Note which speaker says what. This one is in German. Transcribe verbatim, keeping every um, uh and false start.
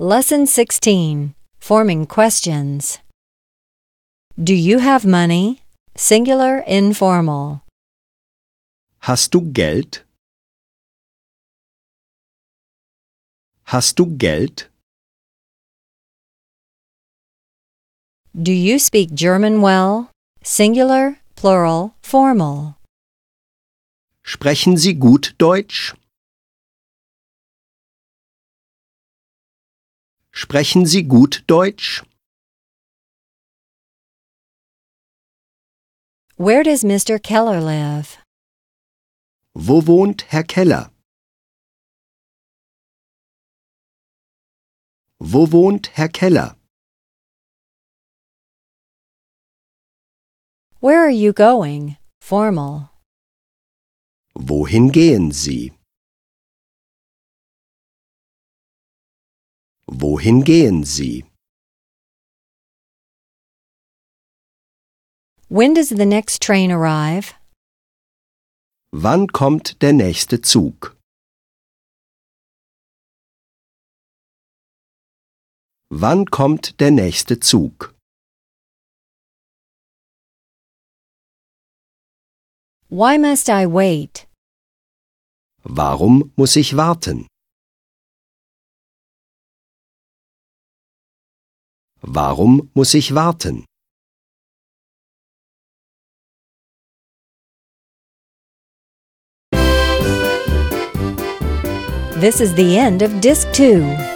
Speaker 1: Lesson sixteen. Forming questions. Do you have money? Singular, informal.
Speaker 2: Hast du Geld? Hast du Geld?
Speaker 1: Do you speak German well? Singular, plural, formal.
Speaker 2: Sprechen Sie gut Deutsch? Sprechen Sie gut Deutsch?
Speaker 1: Where does Mister Keller live?
Speaker 2: Wo wohnt Herr Keller? Wo wohnt Herr Keller?
Speaker 1: Where are you going? Formal.
Speaker 2: Wohin gehen Sie? Wohin gehen Sie?
Speaker 1: When does the next train arrive?
Speaker 2: Wann kommt der nächste Zug? Wann kommt der nächste Zug?
Speaker 1: Why must I wait?
Speaker 2: Warum muss ich warten? Warum muss ich warten?
Speaker 1: This is the end of Disc two.